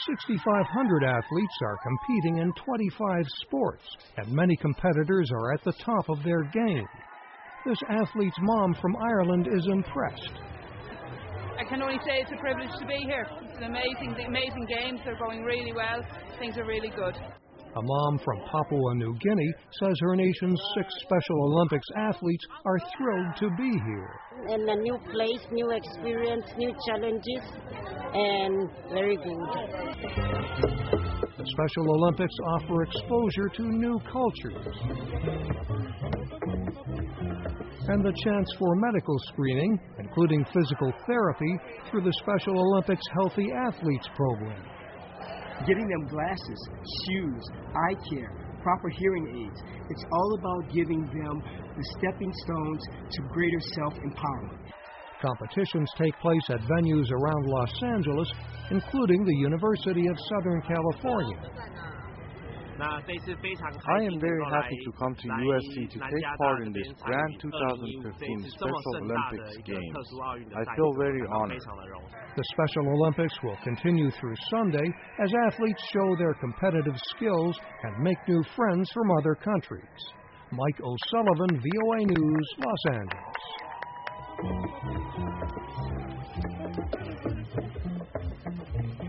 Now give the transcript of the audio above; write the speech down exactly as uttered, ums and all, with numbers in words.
six thousand five hundred athletes are competing in twenty-five sports, and many competitors are at the top of their game. This athlete's mom from Ireland is impressed. I can only say it's a privilege to be here. It's an amazing, amazing games. They're going really well. Things are really good. A mom from Papua New Guinea says her nation's six Special Olympics athletes are thrilled to be here. In a new place, new experience, new challenges, and very good. The Special Olympics offer exposure to new cultures and the chance for medical screening, including physical therapy, through the Special Olympics Healthy Athletes Program. Getting them glasses, shoes, eye care, proper hearing aids. It's all about giving them the stepping stones to greater self-empowerment. Competitions take place at venues around Los Angeles, including the University of Southern California. I am very happy to come to U S C to take part in this grand two thousand fifteen Special Olympics Games. I feel very honored. The Special Olympics will continue through Sunday as athletes show their competitive skills and make new friends from other countries. Mike O'Sullivan, V O A News, Los Angeles.